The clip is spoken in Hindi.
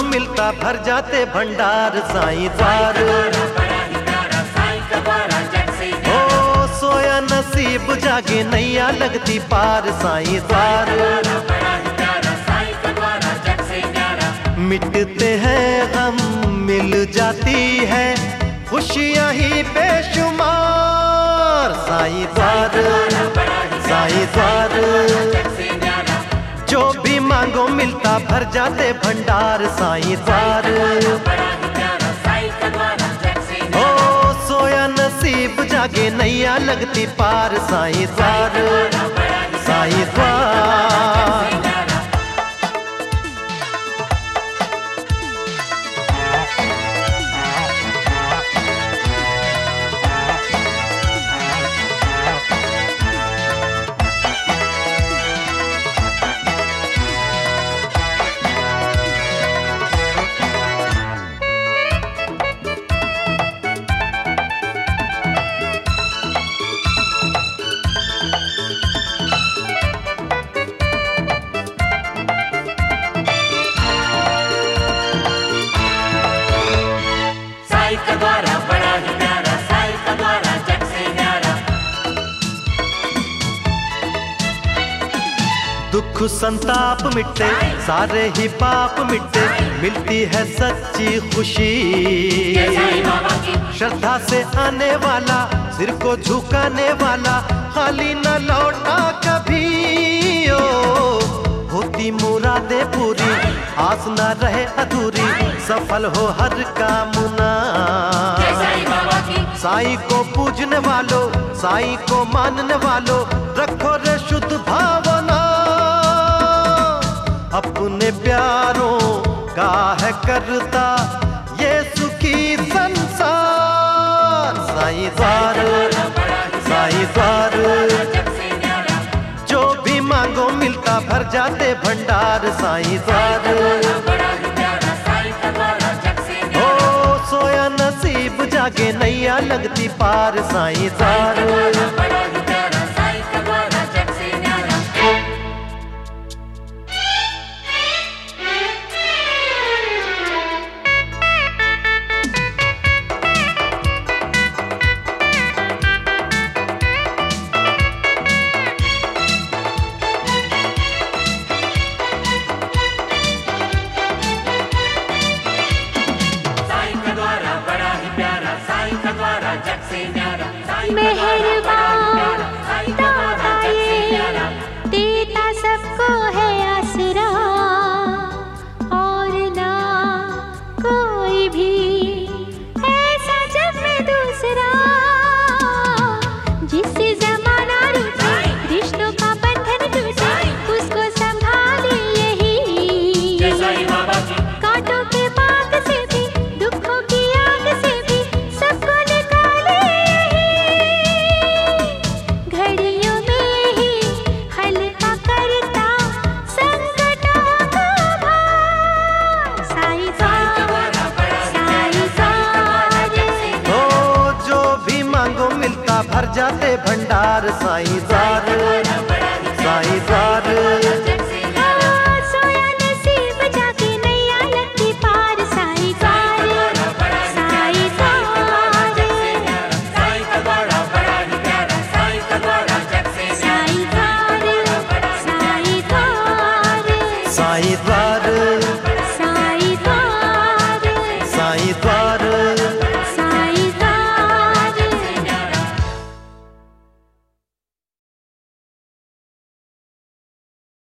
मिलता भर जाते भंडार साईं द्वार। ओ सोया नसीब जागे नैया लगती पार साईं द्वार। मिटते हैं गम मिल जाती है खुशियां ही बेशुमार साईं द्वार। साईं द्वार जो भी मांगो मिलता भर जाते भंडार साईं द्वार। ओ सोया नसीब जागे नैया लगती पार साईं द्वार। साईं द्वार दुख संताप मिटे सारे ही पाप मिटे मिलती है सच्ची खुशी। श्रद्धा से आने वाला सिर को झुकाने वाला खाली न लौटा कभी। ओ होती मुरादें पूरी आस न रहे अधूरी सफल हो हर कामना। साईं को पूजने वालों साईं को मानने वालों रखो रे शुद्ध भावना। अपने प्यारों का है करता ये सुखी संसार साईं द्वार। साईं द्वार जो भी मांगो मिलता भर जाते भंडार साईं द्वार। ओ सोया नसीब जागे नैया लगती पार साईं द्वार। मेहरबान दाता ये देता सबको है आसरा और ना कोई भी ऐसा जग में दूसरा। जिससे जमाना रूठे रिश्तों का बंधन टूटे उसको संभाले यही। कांटों के बाग से भी दुखों की आग से भी सबको निकाले घड़ियों में ही हल्का करता संकटों का भार साईं द्वार। साईं द्वार ओ जो भी मांगो मिलता भर जाते भंडार साईं द्वार। साईं द्वार सोया नसीब जाके नैया लगती पार साईं द्वार। साईं द्वार साईं द्वार साईं द्वार साईं द्वार साईं द्वार साईं द्वार